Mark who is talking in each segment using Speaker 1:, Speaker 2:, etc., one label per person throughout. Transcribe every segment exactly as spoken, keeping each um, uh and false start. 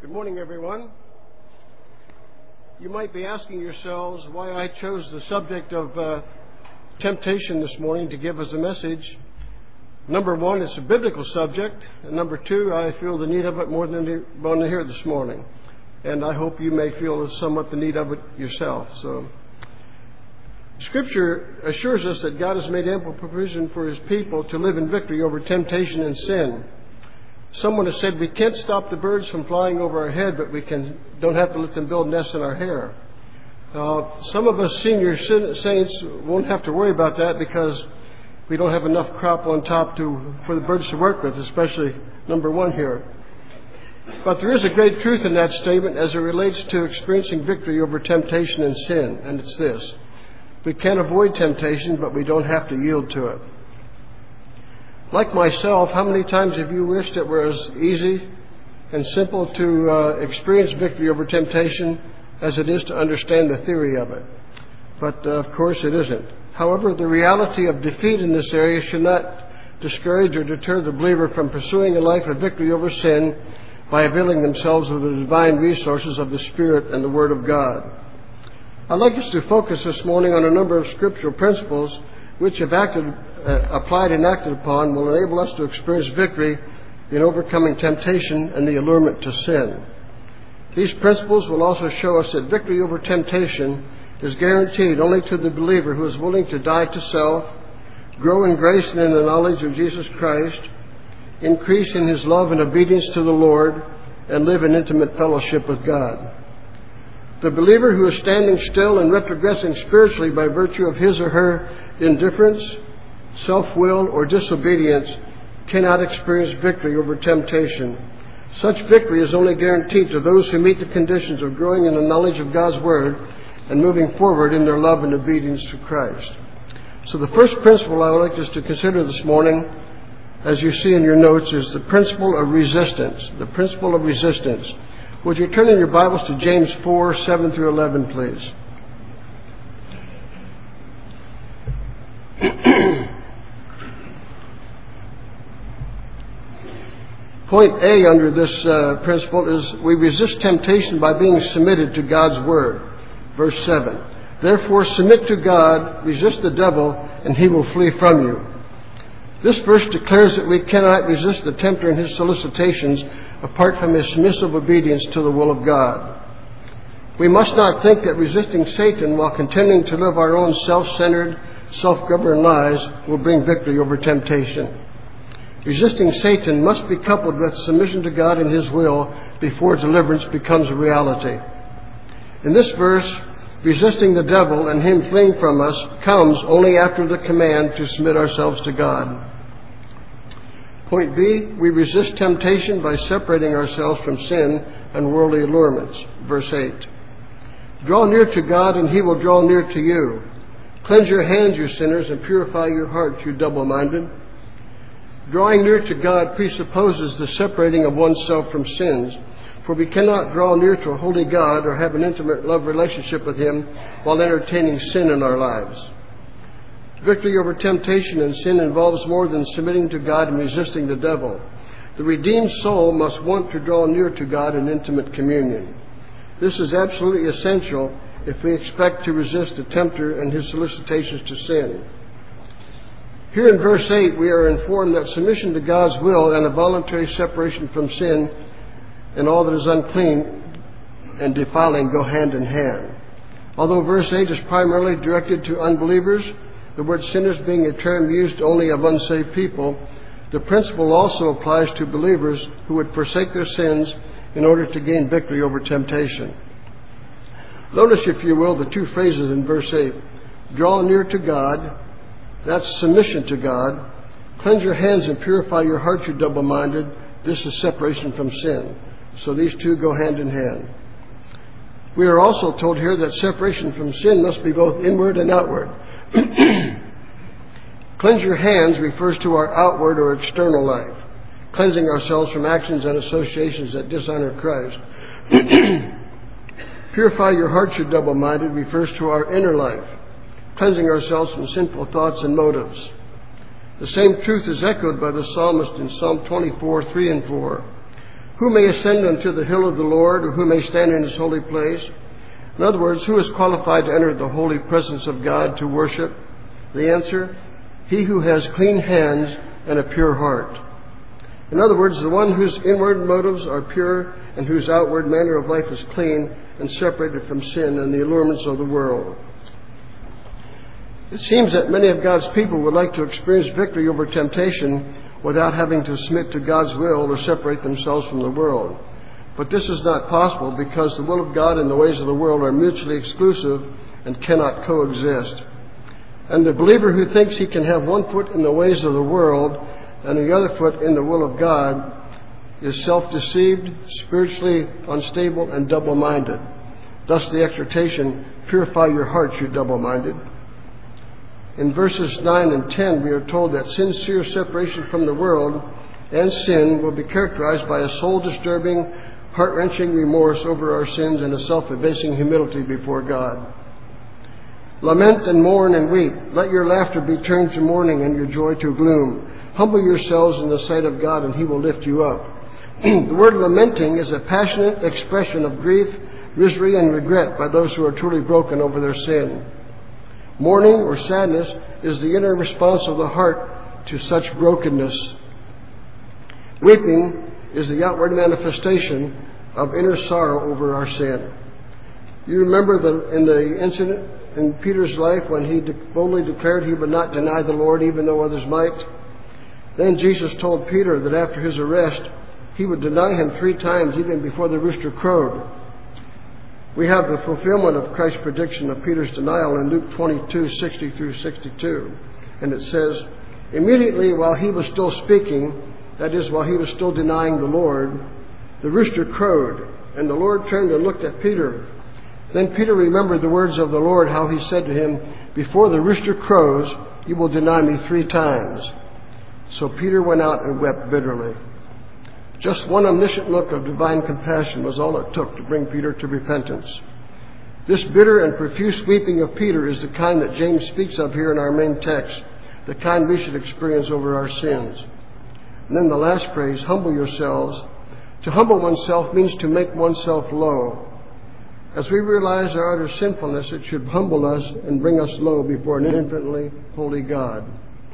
Speaker 1: Good morning, everyone. You might be asking yourselves why I chose the subject of uh, temptation this morning to give as a message. Number one, it's a biblical subject. And number two, I feel the need of it more than you want to hear this morning. And I hope you may feel somewhat the need of it yourself. So, Scripture assures us that God has made ample provision for His people to live in victory over temptation and sin. Someone has said we can't stop the birds from flying over our head, but we can don't have to let them build nests in our hair. Uh, some of us senior saints won't have to worry about that because we don't have enough crop on top to for the birds to work with, especially number one here. But there is a great truth in that statement as it relates to experiencing victory over temptation and sin, and it's this. We can't avoid temptation, but we don't have to yield to it. Like myself, how many times have you wished it were as easy and simple to uh, experience victory over temptation as it is to understand the theory of it? But, uh, of course, it isn't. However, the reality of defeat in this area should not discourage or deter the believer from pursuing a life of victory over sin by availing themselves of the divine resources of the Spirit and the Word of God. I'd like us to focus this morning on a number of scriptural principles which, if acted, uh, applied and acted upon, will enable us to experience victory in overcoming temptation and the allurement to sin. These principles will also show us that victory over temptation is guaranteed only to the believer who is willing to die to self, grow in grace and in the knowledge of Jesus Christ, increase in his love and obedience to the Lord, and live in intimate fellowship with God. The believer who is standing still and retrogressing spiritually by virtue of his or her indifference, self-will, or disobedience cannot experience victory over temptation. Such victory is only guaranteed to those who meet the conditions of growing in the knowledge of God's Word and moving forward in their love and obedience to Christ. So the first principle I would like us to consider this morning, as you see in your notes, is the principle of resistance. The principle of resistance. Would you turn in your Bibles to James four, seven through eleven, please? Point A under this uh, principle is we resist temptation by being submitted to God's Word. Verse seven. Therefore submit to God, resist the devil, and he will flee from you. This verse declares that we cannot resist the tempter and his solicitations apart from his submissive obedience to the will of God. We must not think that resisting Satan while continuing to live our own self-centered, self-governed lives will bring victory over temptation. Resisting Satan must be coupled with submission to God and His will before deliverance becomes a reality. In this verse, resisting the devil and him fleeing from us comes only after the command to submit ourselves to God. Point B, we resist temptation by separating ourselves from sin and worldly allurements. Verse eight. Draw near to God and He will draw near to you. Cleanse your hands, you sinners, and purify your hearts, you double-minded. Drawing near to God presupposes the separating of oneself from sins, for we cannot draw near to a holy God or have an intimate love relationship with Him while entertaining sin in our lives. Victory over temptation and sin involves more than submitting to God and resisting the devil. The redeemed soul must want to draw near to God in intimate communion. This is absolutely essential if we expect to resist the tempter and his solicitations to sin. Here in verse eight, we are informed that submission to God's will and a voluntary separation from sin and all that is unclean and defiling go hand in hand. Although verse eight is primarily directed to unbelievers, the word sinners being a term used only of unsaved people, the principle also applies to believers who would forsake their sins in order to gain victory over temptation. Notice, if you will, the two phrases in verse eight. Draw near to God, that's submission to God. Cleanse your hands and purify your heart, you double-minded. This is separation from sin. So these two go hand in hand. We are also told here that separation from sin must be both inward and outward. Cleanse your hands refers to our outward or external life, cleansing ourselves from actions and associations that dishonor Christ. Purify your heart, you double-minded, refers to our inner life, cleansing ourselves from sinful thoughts and motives. The same truth is echoed by the psalmist in Psalm twenty-four, three and four. Who may ascend unto the hill of the Lord, or who may stand in his holy place? In other words, who is qualified to enter the holy presence of God to worship? The answer, he who has clean hands and a pure heart. In other words, the one whose inward motives are pure and whose outward manner of life is clean and separated from sin and the allurements of the world. It seems that many of God's people would like to experience victory over temptation without having to submit to God's will or separate themselves from the world. But this is not possible because the will of God and the ways of the world are mutually exclusive and cannot coexist. And the believer who thinks he can have one foot in the ways of the world and the other foot in the will of God is self-deceived, spiritually unstable, and double-minded. Thus the exhortation, purify your hearts, you double-minded. In verses nine and ten, we are told that sincere separation from the world and sin will be characterized by a soul-disturbing, heart-wrenching remorse over our sins and a self-abasing humility before God. Lament and mourn and weep. Let your laughter be turned to mourning and your joy to gloom. Humble yourselves in the sight of God, and he will lift you up. The word lamenting is a passionate expression of grief, misery, and regret by those who are truly broken over their sin. Mourning or sadness is the inner response of the heart to such brokenness. Weeping is the outward manifestation of inner sorrow over our sin. You remember the, in the incident in Peter's life when he de- boldly declared he would not deny the Lord even though others might? Then Jesus told Peter that after his arrest, he would deny him three times even before the rooster crowed. We have the fulfillment of Christ's prediction of Peter's denial in Luke twenty-two, sixty through sixty-two. And it says, immediately while he was still speaking, that is, while he was still denying the Lord, the rooster crowed, and the Lord turned and looked at Peter. Then Peter remembered the words of the Lord, how he said to him, before the rooster crows, you will deny me three times. So Peter went out and wept bitterly. Just one omniscient look of divine compassion was all it took to bring Peter to repentance. This bitter and profuse weeping of Peter is the kind that James speaks of here in our main text, the kind we should experience over our sins. And then the last phrase, humble yourselves. To humble oneself means to make oneself low. As we realize our utter sinfulness, it should humble us and bring us low before an infinitely holy God.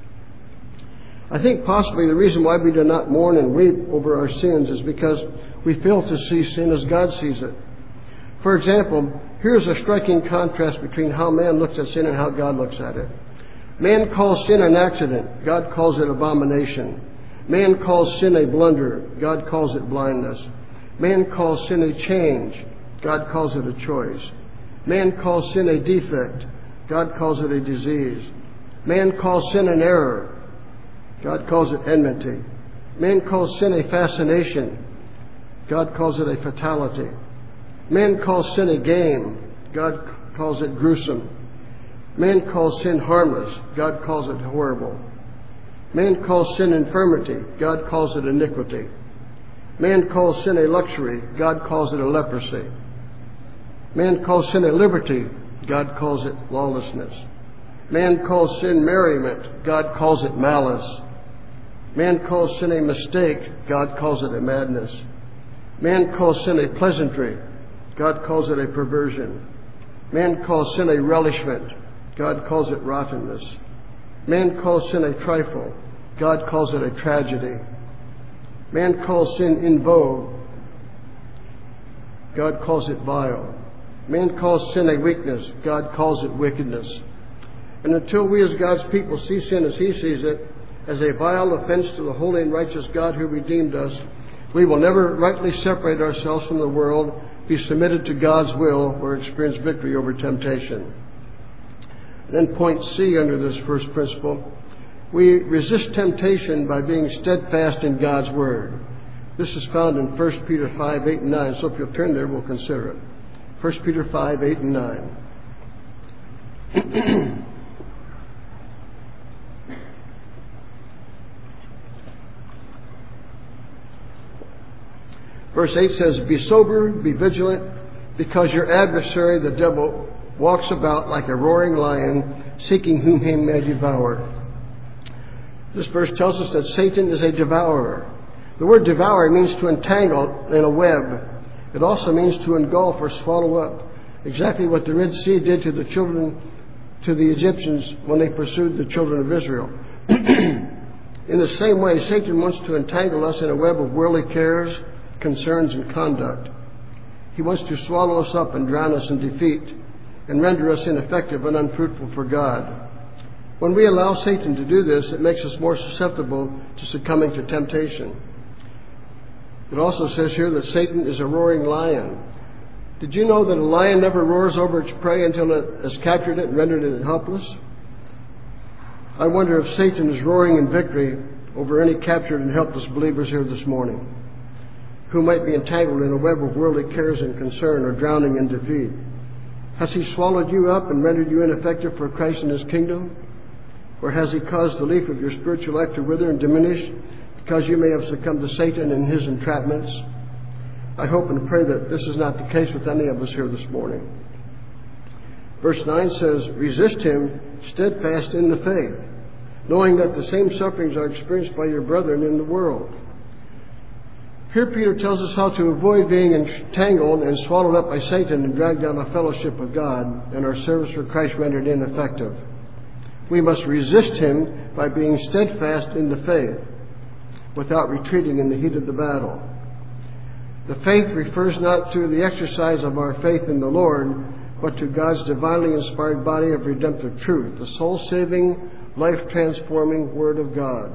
Speaker 1: I think possibly the reason why we do not mourn and weep over our sins is because we fail to see sin as God sees it. For example, here's a striking contrast between how man looks at sin and how God looks at it. Man calls sin an accident. God calls it abomination. Man calls sin a blunder. God calls it blindness. Man calls sin a change. God calls it a choice. Man calls sin a defect. God calls it a disease. Man calls sin an error. God calls it enmity. Man calls sin a fascination. God calls it a fatality. Man calls sin a game. God calls it gruesome. Man calls sin harmless. God calls it horrible. Man calls sin infirmity. God calls it iniquity. Man calls sin a luxury. God calls it a leprosy. Man calls sin a liberty. God calls it lawlessness. Man calls sin merriment. God calls it malice. Man calls sin a mistake. God calls it a madness. Man calls sin a pleasantry. God calls it a perversion. Man calls sin a relishment. God calls it rottenness. Man calls sin a trifle. God calls it a tragedy. Man calls sin in vogue. God calls it vile. Man calls sin a weakness. God calls it wickedness. And until we as God's people see sin as He sees it, as a vile offense to the holy and righteous God who redeemed us, we will never rightly separate ourselves from the world, be submitted to God's will, or experience victory over temptation. And then point C under this first principle, we resist temptation by being steadfast in God's Word. This is found in First Peter five, eight, and nine, so if you'll turn there, we'll consider it. First Peter five, eight, and nine. Verse eight says, be sober, be vigilant, because your adversary, the devil, walks about like a roaring lion, seeking whom he may devour. This verse tells us that Satan is a devourer. The word devour means to entangle in a web. It also means to engulf or swallow up. Exactly what the Red Sea did to the children, to the Egyptians when they pursued the children of Israel. In the same way, Satan wants to entangle us in a web of worldly cares, concerns, and conduct. He wants to swallow us up and drown us in defeat and render us ineffective and unfruitful for God. When we allow Satan to do this, it makes us more susceptible to succumbing to temptation. It also says here that Satan is a roaring lion. Did you know that a lion never roars over its prey until it has captured it and rendered it helpless? I wonder if Satan is roaring in victory over any captured and helpless believers here this morning who might be entangled in a web of worldly cares and concern or drowning in defeat. Has he swallowed you up and rendered you ineffective for Christ and his kingdom? Or has he caused the leaf of your spiritual life to wither and diminish because you may have succumbed to Satan and his entrapments? I hope and pray that this is not the case with any of us here this morning. Verse nine says, resist him steadfast in the faith, knowing that the same sufferings are experienced by your brethren in the world. Here Peter tells us how to avoid being entangled and swallowed up by Satan and dragged out of fellowship with God and our service for Christ rendered ineffective. We must resist him by being steadfast in the faith without retreating in the heat of the battle. The faith refers not to the exercise of our faith in the Lord, but to God's divinely inspired body of redemptive truth, the soul-saving, life-transforming Word of God.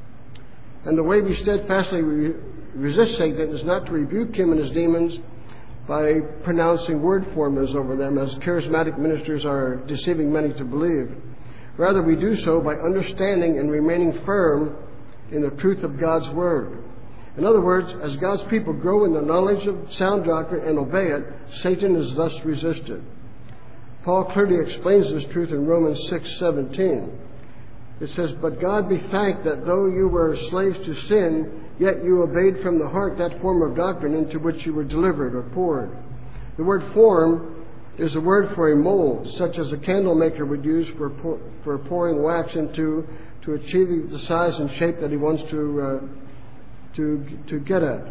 Speaker 1: And the way we steadfastly re- resist Satan is not to rebuke him and his demons by pronouncing word formulas over them, as charismatic ministers are deceiving many to believe. Rather, we do so by understanding and remaining firm in the truth of God's Word. In other words, as God's people grow in the knowledge of sound doctrine and obey it, Satan is thus resisted. Paul clearly explains this truth in Romans six seventeen. It says, but God be thanked that though you were slaves to sin, yet you obeyed from the heart that form of doctrine into which you were delivered or poured. The word form is a word for a mold, such as a candle maker would use for pour, for pouring wax into to achieve the size and shape that he wants to uh, to to get at.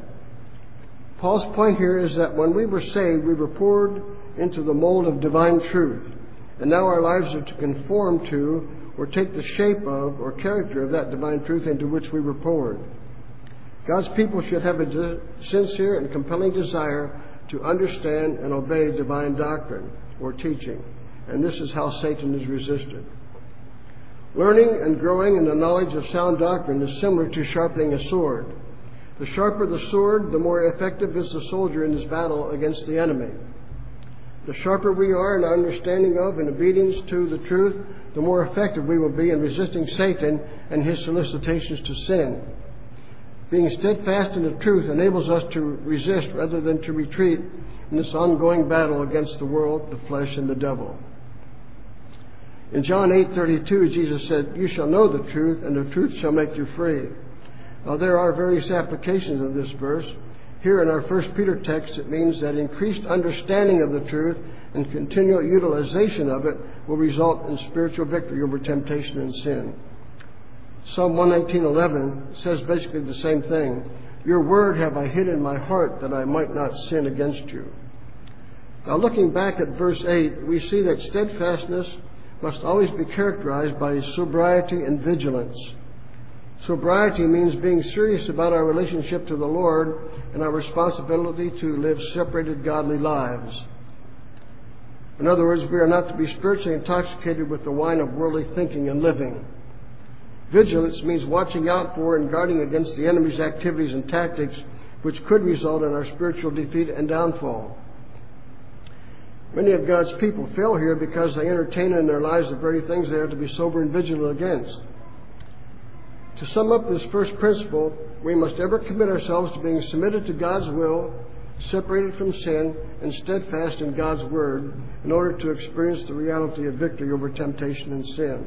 Speaker 1: Paul's point here is that when we were saved, we were poured into the mold of divine truth, and now our lives are to conform to or take the shape of or character of that divine truth into which we were poured. God's people should have a de- sincere and compelling desire to understand and obey divine doctrine or teaching, and this is how Satan is resisted. Learning and growing in the knowledge of sound doctrine is similar to sharpening a sword. The sharper the sword, the more effective is the soldier in his battle against the enemy. The sharper we are in our understanding of and obedience to the truth, the more effective we will be in resisting Satan and his solicitations to sin. Being steadfast in the truth enables us to resist rather than to retreat in this ongoing battle against the world, the flesh, and the devil. In John eight thirty-two, Jesus said, you shall know the truth, and the truth shall make you free. Now, there are various applications of this verse. Here in our First Peter text, it means that increased understanding of the truth and continual utilization of it will result in spiritual victory over temptation and sin. Psalm one nineteen eleven says basically the same thing. Your word have I hid in my heart that I might not sin against you. Now, looking back at verse eight, we see that steadfastness must always be characterized by sobriety and vigilance. Sobriety means being serious about our relationship to the Lord and our responsibility to live separated, godly lives. In other words, we are not to be spiritually intoxicated with the wine of worldly thinking and living. Vigilance means watching out for and guarding against the enemy's activities and tactics, which could result in our spiritual defeat and downfall. Many of God's people fail here because they entertain in their lives the very things they are to be sober and vigilant against. To sum up this first principle, we must ever commit ourselves to being submitted to God's will, separated from sin, and steadfast in God's Word in order to experience the reality of victory over temptation and sin.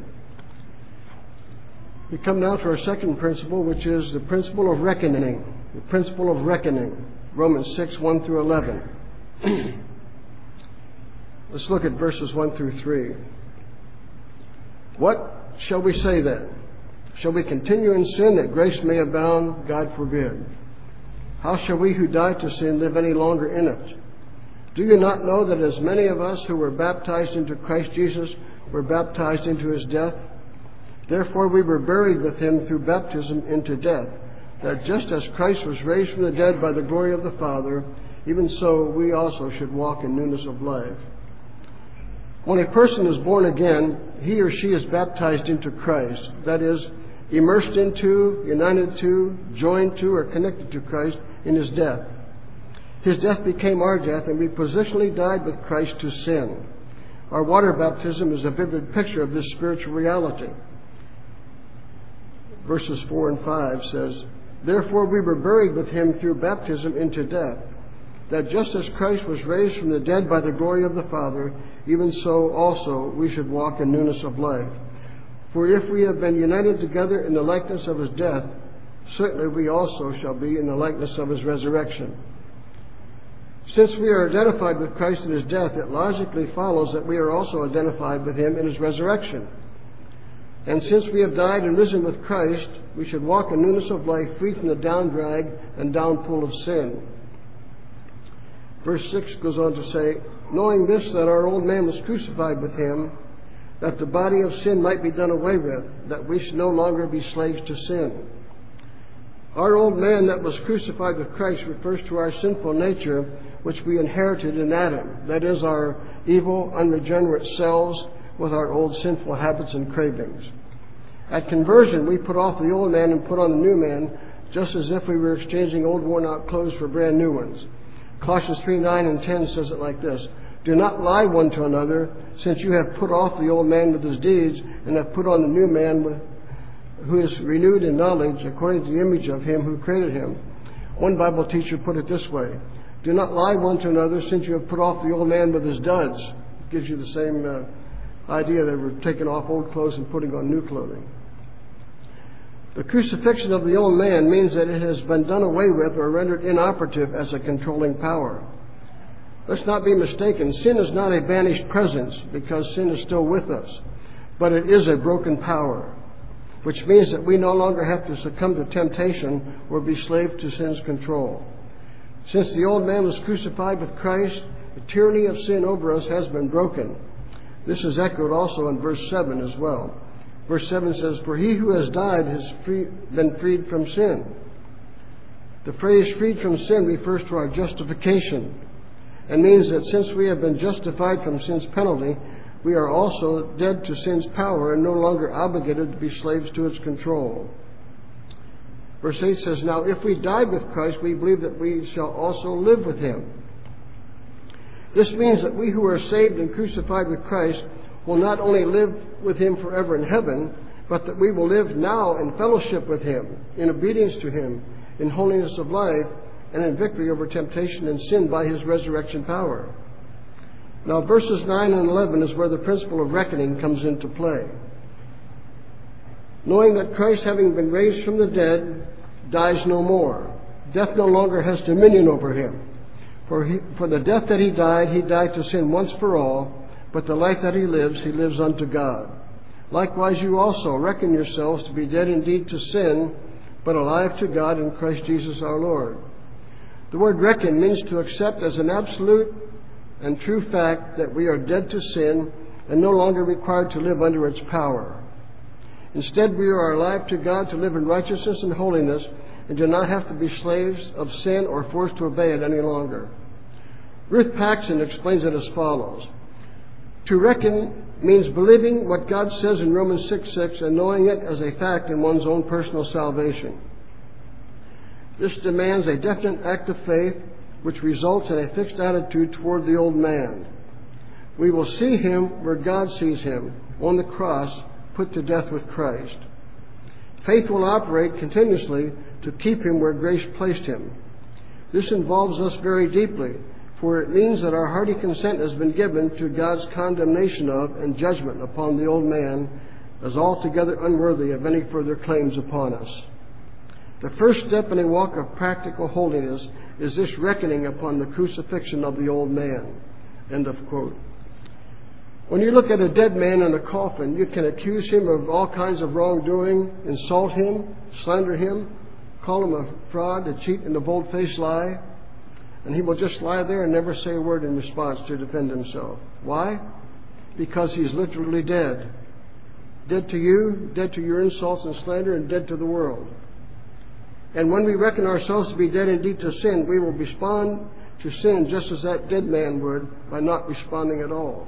Speaker 1: We come now to our second principle, which is the principle of reckoning. The principle of reckoning. Romans six, one through eleven. Let's look at verses one through three. What shall we say then? Shall we continue in sin that grace may abound? God forbid. How shall we who died to sin live any longer in it? Do you not know that as many of us who were baptized into Christ Jesus were baptized into his death? Therefore we were buried with him through baptism into death, that just as Christ was raised from the dead by the glory of the Father, even so we also should walk in newness of life. When a person is born again, he or she is baptized into Christ, that is, immersed into, united to, joined to, or connected to Christ in his death. His death became our death, and we positionally died with Christ to sin. Our water baptism is a vivid picture of this spiritual reality. Verses four and five says, Therefore we were buried with him through baptism into death, that just as Christ was raised from the dead by the glory of the Father, even so also we should walk in newness of life. For if we have been united together in the likeness of his death, certainly we also shall be in the likeness of his resurrection. Since we are identified with Christ in his death, it logically follows that we are also identified with him in his resurrection. And since we have died and risen with Christ, we should walk in newness of life, free from the down drag and downpull of sin. Verse six goes on to say, Knowing this, that our old man was crucified with him, that the body of sin might be done away with, that we should no longer be slaves to sin. Our old man that was crucified with Christ refers to our sinful nature, which we inherited in Adam. That is, our evil, unregenerate selves with our old sinful habits and cravings. At conversion, we put off the old man and put on the new man, just as if we were exchanging old worn-out clothes for brand new ones. Colossians three, nine and ten says it like this, Do not lie one to another, since you have put off the old man with his deeds, and have put on the new man with who is renewed in knowledge according to the image of him who created him. One Bible teacher put it this way, Do not lie one to another, since you have put off the old man with his duds. It gives you the same uh, idea that we're taking off old clothes and putting on new clothing. The crucifixion of the old man means that it has been done away with or rendered inoperative as a controlling power. Let's not be mistaken. Sin is not a banished presence, because sin is still with us, but it is a broken power, which means that we no longer have to succumb to temptation or be slave to sin's control. Since the old man was crucified with Christ, the tyranny of sin over us has been broken. This is echoed also in verse seven as well. Verse seven says, For he who has died has free, been freed from sin. The phrase freed from sin refers to our justification, and means that since we have been justified from sin's penalty, we are also dead to sin's power and no longer obligated to be slaves to its control. Verse eight says, Now if we died with Christ, we believe that we shall also live with him. This means that we who are saved and crucified with Christ will not only live with him forever in heaven, but that we will live now in fellowship with him, in obedience to him, in holiness of life, and in victory over temptation and sin by his resurrection power. Now, verses nine and eleven is where the principle of reckoning comes into play. Knowing that Christ, having been raised from the dead, dies no more. Death no longer has dominion over him. For, he, for the death that he died, he died to sin once for all, but the life that he lives, he lives unto God. Likewise, you also reckon yourselves to be dead indeed to sin, but alive to God in Christ Jesus our Lord. The word reckon means to accept as an absolute and true fact that we are dead to sin and no longer required to live under its power. Instead, we are alive to God to live in righteousness and holiness and do not have to be slaves of sin or forced to obey it any longer. Ruth Paxson explains it as follows. To reckon means believing what God says in Romans six six and knowing it as a fact in one's own personal salvation. This demands a definite act of faith which results in a fixed attitude toward the old man. We will see him where God sees him, on the cross, put to death with Christ. Faith will operate continuously to keep him where grace placed him. This involves us very deeply, for it means that our hearty consent has been given to God's condemnation of and judgment upon the old man as altogether unworthy of any further claims upon us. The first step in a walk of practical holiness is this reckoning upon the crucifixion of the old man. End of quote. When you look at a dead man in a coffin, you can accuse him of all kinds of wrongdoing, insult him, slander him, call him a fraud, a cheat, and a bold-faced lie, and he will just lie there and never say a word in response to defend himself. Why? Because he's literally dead. Dead to you, dead to your insults and slander, and dead to the world. And when we reckon ourselves to be dead indeed to sin, we will respond to sin just as that dead man would by not responding at all.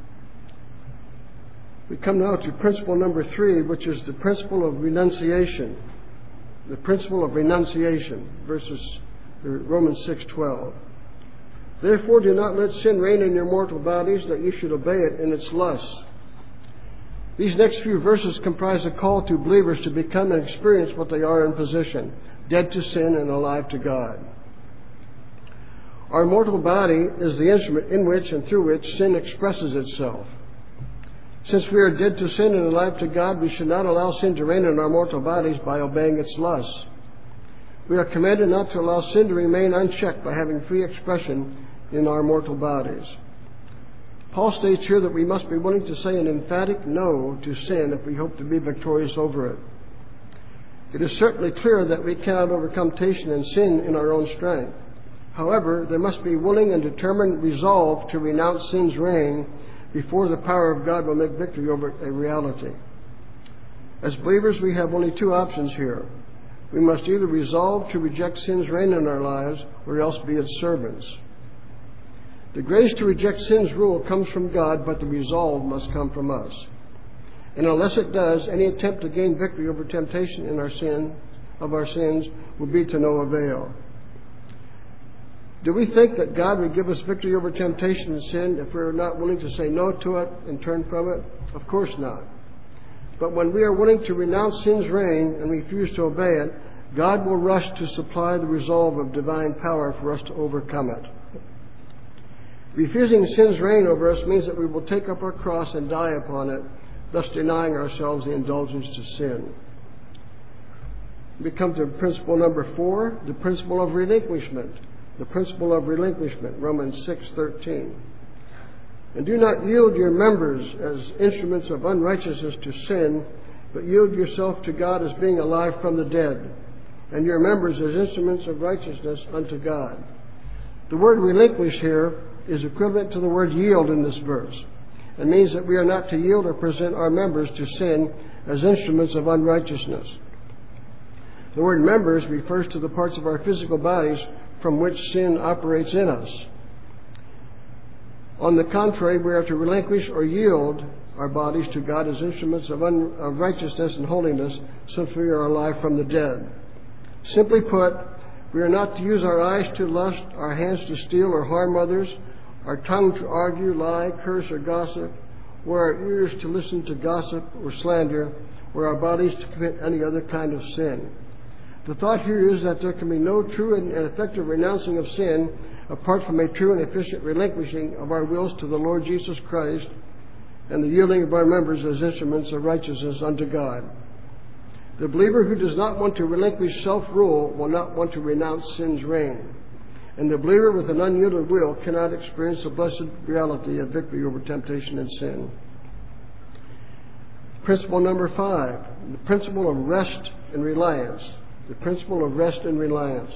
Speaker 1: We come now to principle number three, which is the principle of renunciation. The principle of renunciation, verses Romans six twelve. Therefore do not let sin reign in your mortal bodies, that you should obey it in its lusts. These next few verses comprise a call to believers to become and experience what they are in position, dead to sin and alive to God. Our mortal body is the instrument in which and through which sin expresses itself. Since we are dead to sin and alive to God, we should not allow sin to reign in our mortal bodies by obeying its lusts. We are commanded not to allow sin to remain unchecked by having free expression in our mortal bodies. Paul states here that we must be willing to say an emphatic no to sin if we hope to be victorious over it. It is certainly clear that we cannot overcome temptation and sin in our own strength. However, there must be willing and determined resolve to renounce sin's reign before the power of God will make victory over a reality. As believers, we have only two options here. We must either resolve to reject sin's reign in our lives or else be its servants. The grace to reject sin's rule comes from God, but the resolve must come from us. And unless it does, any attempt to gain victory over temptation in our sin, of our sins will be to no avail. Do we think that God would give us victory over temptation and sin if we are not willing to say no to it and turn from it? Of course not. But when we are willing to renounce sin's reign and refuse to obey it, God will rush to supply the resolve of divine power for us to overcome it. Refusing sin's reign over us means that we will take up our cross and die upon it, thus denying ourselves the indulgence to sin. We come to principle number four, the principle of relinquishment. The principle of relinquishment, Romans six thirteen. And do not yield your members as instruments of unrighteousness to sin, but yield yourself to God as being alive from the dead, and your members as instruments of righteousness unto God. The word relinquish here is equivalent to the word yield in this verse. It means that we are not to yield or present our members to sin as instruments of unrighteousness. The word members refers to the parts of our physical bodies from which sin operates in us. On the contrary, we are to relinquish or yield our bodies to God as instruments of, un- of righteousness and holiness, since we are alive from the dead. Simply put, we are not to use our eyes to lust, our hands to steal or harm others, our tongue to argue, lie, curse, or gossip, or our ears to listen to gossip or slander, or our bodies to commit any other kind of sin. The thought here is that there can be no true and effective renouncing of sin apart from a true and efficient relinquishing of our wills to the Lord Jesus Christ and the yielding of our members as instruments of righteousness unto God. The believer who does not want to relinquish self-rule will not want to renounce sin's reign. And the believer with an unyielded will cannot experience the blessed reality of victory over temptation and sin. Principle number five, the principle of rest and reliance. The principle of rest and reliance.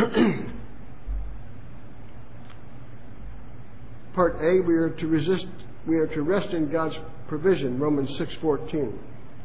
Speaker 1: Part A, we are to resist, we are to rest in God's provision, Romans six fourteen.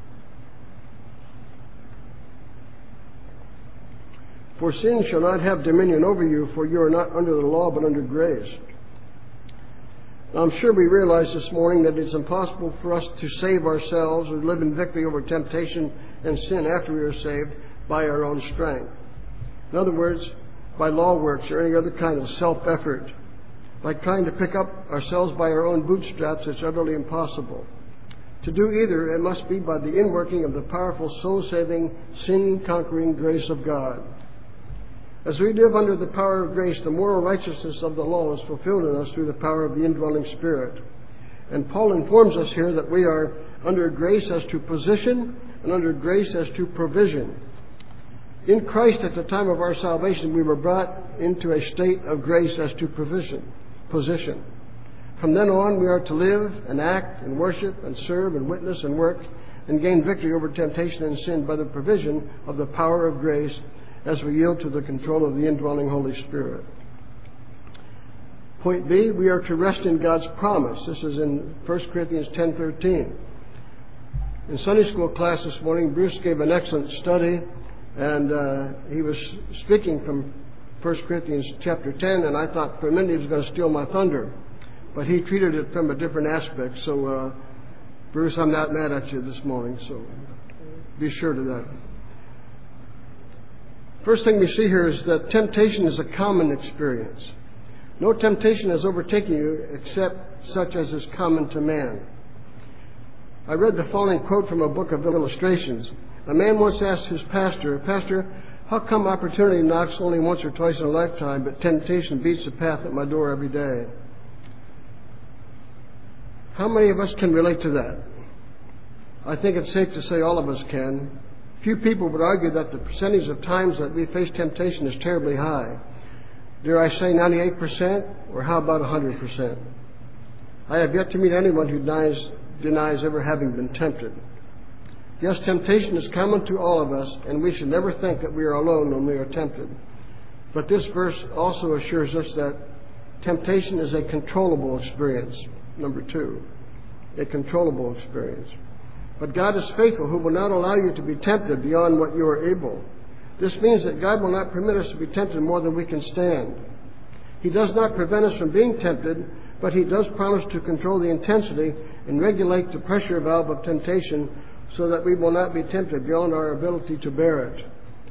Speaker 1: For sin shall not have dominion over you, for you are not under the law, but under grace. Now, I'm sure we realize this morning that it's impossible for us to save ourselves or live in victory over temptation and sin after we are saved by our own strength. In other words, by law works or any other kind of self-effort. By trying to pick up ourselves by our own bootstraps, it's utterly impossible. To do either, it must be by the inworking of the powerful, soul-saving, sin-conquering grace of God. As we live under the power of grace, the moral righteousness of the law is fulfilled in us through the power of the indwelling Spirit. And Paul informs us here that we are under grace as to position and under grace as to provision. In Christ, at the time of our salvation, we were brought into a state of grace as to provision, position. From then on, we are to live and act and worship and serve and witness and work and gain victory over temptation and sin by the provision of the power of grace as we yield to the control of the indwelling Holy Spirit. Point B, we are to rest in God's promise. This is in First Corinthians ten thirteen. In Sunday school class this morning, Bruce gave an excellent study, and uh, he was speaking from First Corinthians chapter ten, and I thought for a minute he was going to steal my thunder. But he treated it from a different aspect. So, uh, Bruce, I'm not mad at you this morning, so be sure to that. First thing we see here is that temptation is a common experience. No temptation has overtaken you except such as is common to man. I read the following quote from a book of illustrations. A man once asked his pastor, Pastor, how come opportunity knocks only once or twice in a lifetime, but temptation beats the path at my door every day? How many of us can relate to that? I think it's safe to say all of us can. Few people would argue that the percentage of times that we face temptation is terribly high. Dare I say ninety-eight percent? Or how about one hundred percent? I have yet to meet anyone who denies, denies ever having been tempted. Yes, temptation is common to all of us, and we should never think that we are alone when we are tempted. But this verse also assures us that temptation is a controllable experience. Number two, a controllable experience. But God is faithful, who will not allow you to be tempted beyond what you are able. This means that God will not permit us to be tempted more than we can stand. He does not prevent us from being tempted, but He does promise to control the intensity and regulate the pressure valve of temptation so that we will not be tempted beyond our ability to bear it.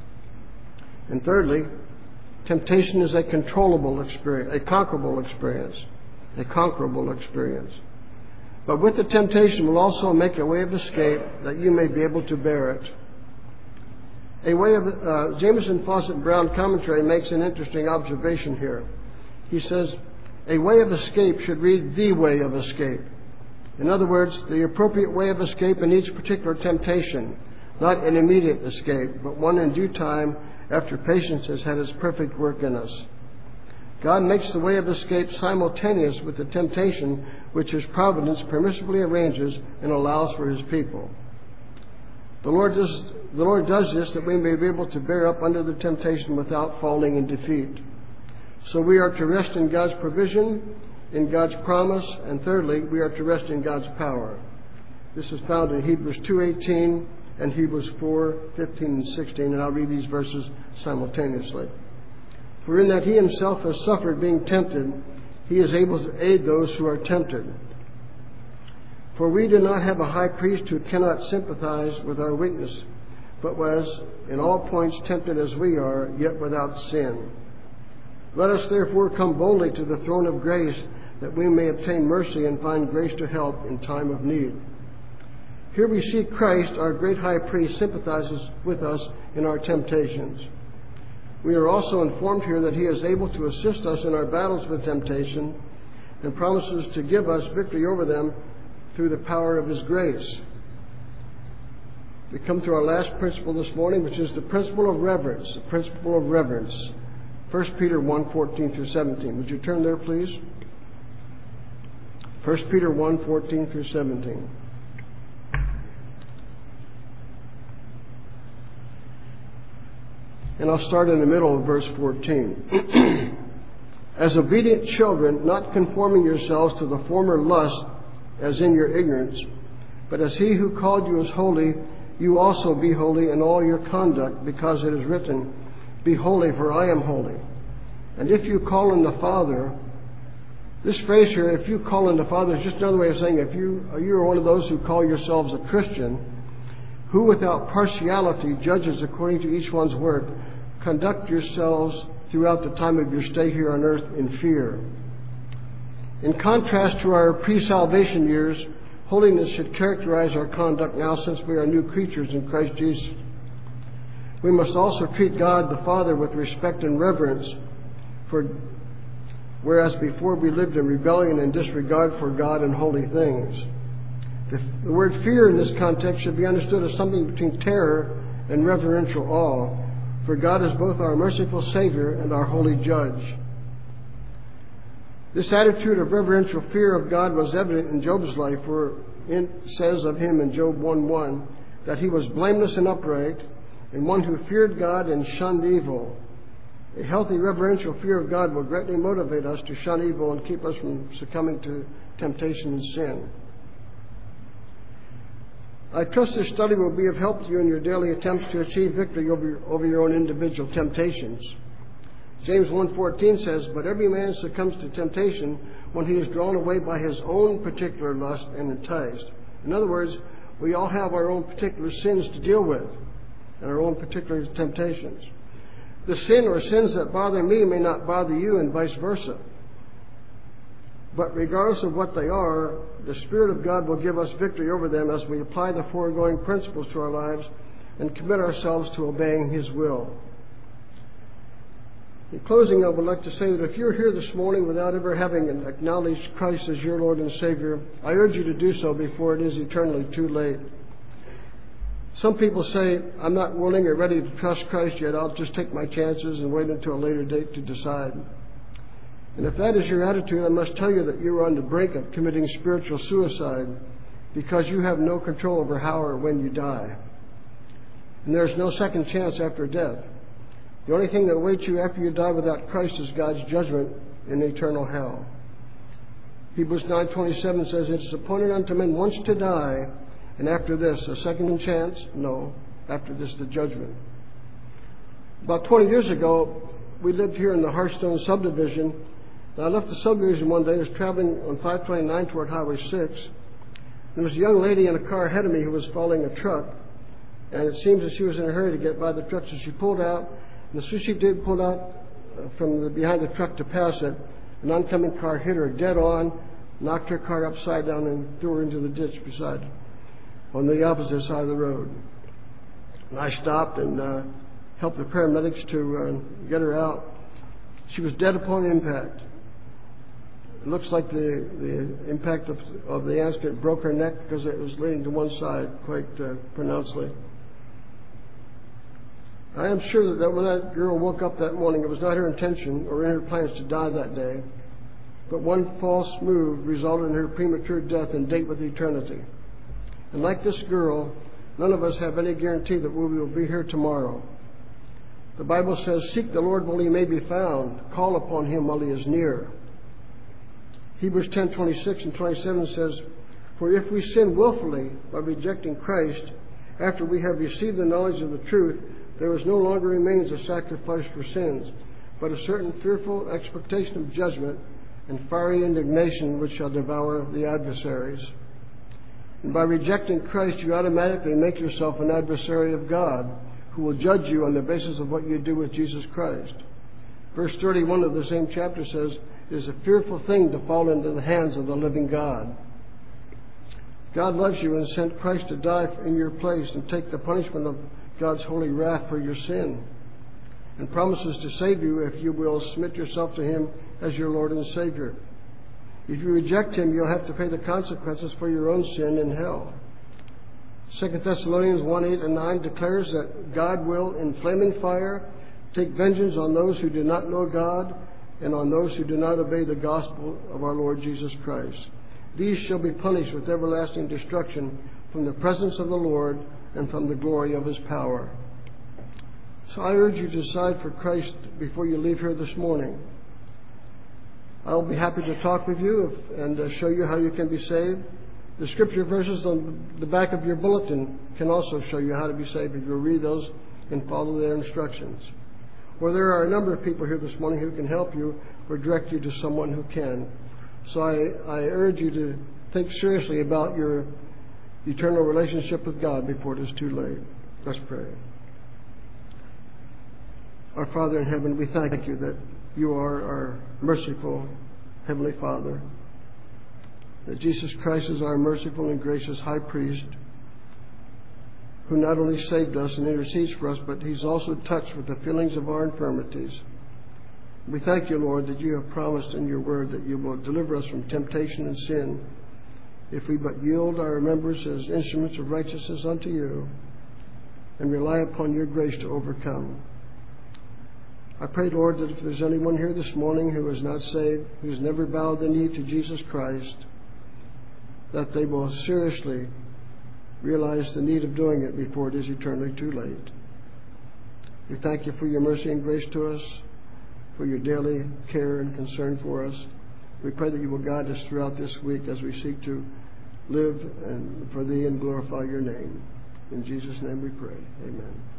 Speaker 1: And thirdly, temptation is a controllable experience, a conquerable experience, a conquerable experience. But with the temptation will also make a way of escape that you may be able to bear it. A way of, uh, Jameson Fawcett Brown commentary makes an interesting observation here. He says, a way of escape should read the way of escape. In other words, the appropriate way of escape in each particular temptation, not an immediate escape, but one in due time after patience has had its perfect work in us. God makes the way of escape simultaneous with the temptation which His providence permissibly arranges and allows for His people. The Lord does, the Lord does this that we may be able to bear up under the temptation without falling in defeat. So we are to rest in God's provision, in God's promise, and thirdly, we are to rest in God's power. This is found in Hebrews two eighteen and Hebrews four fifteen and sixteen, and I'll read these verses simultaneously. For in that He Himself has suffered being tempted, He is able to aid those who are tempted. For we do not have a high priest who cannot sympathize with our weakness, but was in all points tempted as we are, yet without sin. Let us therefore come boldly to the throne of grace, that we may obtain mercy and find grace to help in time of need. Here we see Christ, our great high priest, sympathizes with us in our temptations. We are also informed here that He is able to assist us in our battles with temptation and promises to give us victory over them through the power of His grace. We come to our last principle this morning, which is the principle of reverence. The principle of reverence. First Peter one fourteen through seventeen. Would you turn there, please? First Peter one fourteen through seventeen. And I'll start in the middle of verse fourteen. As obedient children, not conforming yourselves to the former lust as in your ignorance, but as He who called you is holy, you also be holy in all your conduct, because it is written, be holy, for I am holy. And if you call on the Father, this phrase here, if you call on the Father, is just another way of saying, if you, you are one of those who call yourselves a Christian, who without partiality judges according to each one's work, conduct yourselves throughout the time of your stay here on earth in fear. In contrast to our pre-salvation years, holiness should characterize our conduct now, since we are new creatures in Christ Jesus. We must also treat God the Father with respect and reverence, for whereas before we lived in rebellion and disregard for God and holy things. The word fear in this context should be understood as something between terror and reverential awe, for God is both our merciful Savior and our holy Judge. This attitude of reverential fear of God was evident in Job's life, where it says of him in Job one one that he was blameless and upright, and one who feared God and shunned evil. A healthy reverential fear of God will greatly motivate us to shun evil and keep us from succumbing to temptation and sin. I trust this study will be of help to you in your daily attempts to achieve victory over, over your own individual temptations. James one fourteen says, "But every man succumbs to temptation when he is drawn away by his own particular lust and enticed." In other words, we all have our own particular sins to deal with and our own particular temptations. The sin or sins that bother me may not bother you, and vice versa. But regardless of what they are, the Spirit of God will give us victory over them as we apply the foregoing principles to our lives and commit ourselves to obeying His will. In closing, I would like to say that if you're here this morning without ever having acknowledged Christ as your Lord and Savior, I urge you to do so before it is eternally too late. Some people say, "I'm not willing or ready to trust Christ yet. I'll just take my chances and wait until a later date to decide." And if that is your attitude, I must tell you that you are on the brink of committing spiritual suicide, because you have no control over how or when you die. And there is no second chance after death. The only thing that awaits you after you die without Christ is God's judgment in eternal hell. Hebrews nine twenty-seven says, "It is appointed unto men once to die, and after this, a second chance? No, after this, the judgment." About twenty years ago, we lived here in the Hearthstone subdivision. And I left the subdivision one day. I was traveling on five twenty-nine toward Highway six. There was a young lady in a car ahead of me who was following a truck. And it seems that she was in a hurry to get by the truck, so she pulled out. And as soon as she did pull out from the, behind the truck to pass it, an oncoming car hit her dead on, knocked her car upside down, and threw her into the ditch beside her, on the opposite side of the road. And I stopped and uh, helped the paramedics to uh, get her out. She was dead upon impact. It looks like the, the impact of, of the accident broke her neck, because it was leaning to one side quite uh, pronouncedly. I am sure that when that girl woke up that morning, it was not her intention or in her plans to die that day, but one false move resulted in her premature death and date with eternity. And like this girl, none of us have any guarantee that we will be here tomorrow. The Bible says, "Seek the Lord while He may be found. Call upon Him while He is near." Hebrews ten twenty-six and twenty-seven says, "For if we sin willfully by rejecting Christ, after we have received the knowledge of the truth, there is no longer remains a sacrifice for sins, but a certain fearful expectation of judgment and fiery indignation which shall devour the adversaries." And by rejecting Christ, you automatically make yourself an adversary of God, who will judge you on the basis of what you do with Jesus Christ. Verse thirty-one of the same chapter says, "It is a fearful thing to fall into the hands of the living God." God loves you and sent Christ to die in your place and take the punishment of God's holy wrath for your sin, and promises to save you if you will submit yourself to Him as your Lord and Savior. If you reject Him, you'll have to pay the consequences for your own sin in hell. Second Thessalonians one eight and nine declares that God will, in flaming fire, take vengeance on those who do not know God and on those who do not obey the gospel of our Lord Jesus Christ. These shall be punished with everlasting destruction from the presence of the Lord and from the glory of His power. So I urge you to decide for Christ before you leave here this morning. I'll be happy to talk with you if, and uh, show you how you can be saved. The scripture verses on the back of your bulletin can also show you how to be saved if you'll read those and follow their instructions. Or there are a number of people here this morning who can help you or direct you to someone who can. So I, I urge you to think seriously about your eternal relationship with God before it is too late. Let's pray. Our Father in heaven, we thank you that you are our merciful Heavenly Father, that Jesus Christ is our merciful and gracious High Priest, who not only saved us and intercedes for us, but He's also touched with the feelings of our infirmities. We thank you, Lord, that you have promised in your word that you will deliver us from temptation and sin if we but yield our members as instruments of righteousness unto you and rely upon your grace to overcome. I pray, Lord, that if there's anyone here this morning who is not saved, who's never bowed the knee to Jesus Christ, that they will seriously realize the need of doing it before it is eternally too late. We thank you for your mercy and grace to us, for your daily care and concern for us. We pray that you will guide us throughout this week as we seek to live and for thee and glorify your name. In Jesus' name we pray. Amen.